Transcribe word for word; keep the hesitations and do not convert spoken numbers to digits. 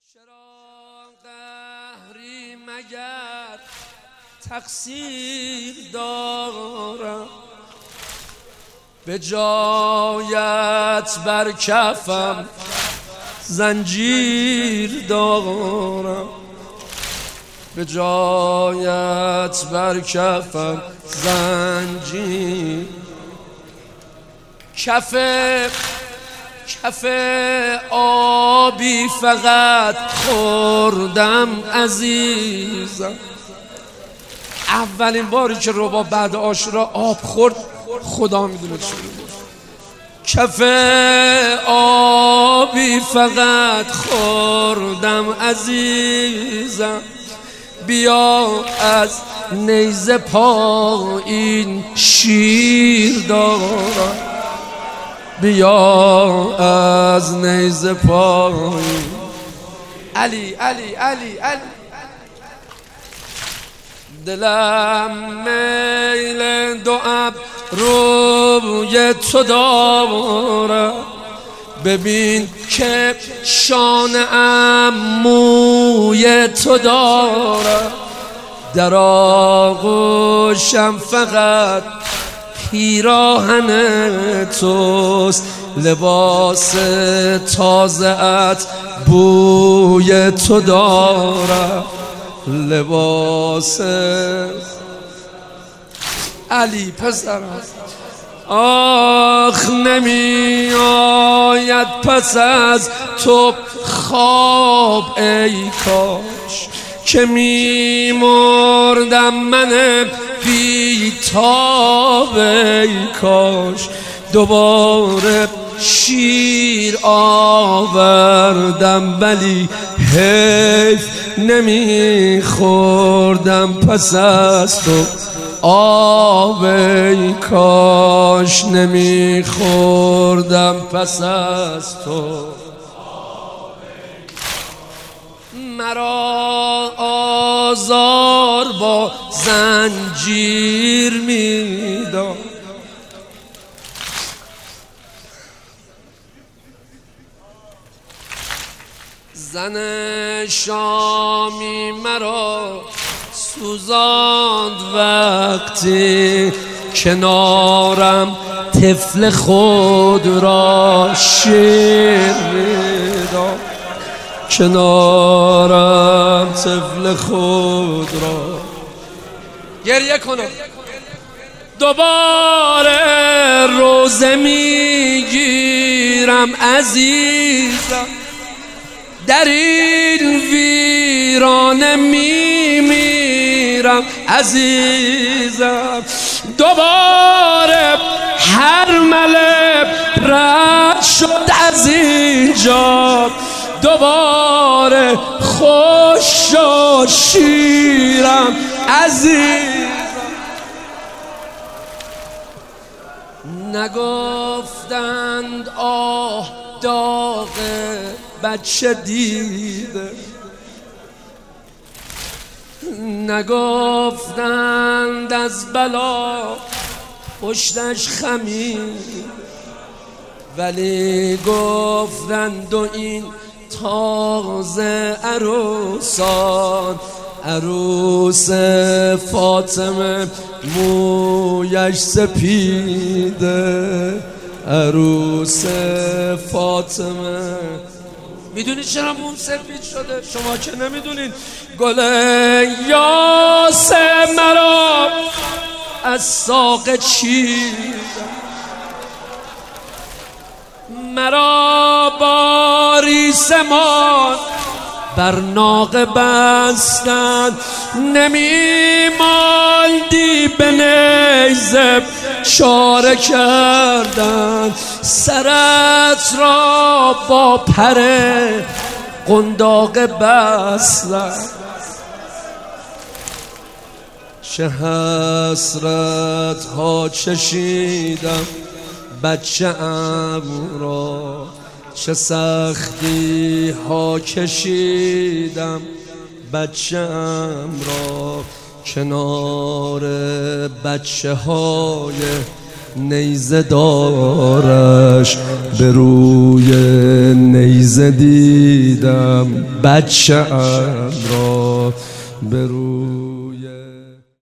چرا قهری مگر تقصیر دارم، به جایت بر کفم زنجیر دارم، به جایت بر کفم زنجیر. کف کف آبی فقط خوردم عزیزم. اولین باری که رباب بعد عاشورا آب خورد خدا میدونه چی بود. کف آبی فقط خوردم عزیزم، بیا از نیزه پایین شیر دارم، بیا از نیزه پایین. علی علی علی علی دلم میل دو ابروی تو دارم، ببین که شانه‌ام موی تو دارم، در آغوشم فقط پیراهن توست، لباس تازه‌ات بوی تو دارم، لباس علی پسرم. آخ نمی آید پس از تو خواب ای کاش، که می مردم من بی تاب ای کاش، دوباره شیر آوردم ولی حیف نمی خوردم پس از تو آب ای کاش، نمی خوردم پس از تو. مرا آزار با زنجیر میداد، زن شامی مرا سوزاند وقتی کنارم طفل خود را شیر میداد، کنارم طفل خود را. گریه کنم دوباره روزه میگیرم عزیزم، در این ویرانه میمیرم عزیزم، دوباره هر مله رد شد از اینجا، دوباره خوش شد شیرم عزیزم. نگفتند آه داغ بچه دیده، نگفتند از بلا پشتش خمید، ولی گفتند و این تازه عروسان، عروس فاطمه مویش سپیده، عروس فاطمه. میدونی چرا موم سفید شده؟ شما که نمیدونین. گل یاس مرا از ساق چیدم، مرا باری سمان بر ناقه بستند، نمی ماندی به نیزه چاره کردند، سرت را با پر قنداق بستند. چه حسرت ها چشیدم بچه ام را، چه سختی ها کشیدم بچه ام را، کنار بچه های نیزه دارش به روی نیزه دیدم بچه ام را به روی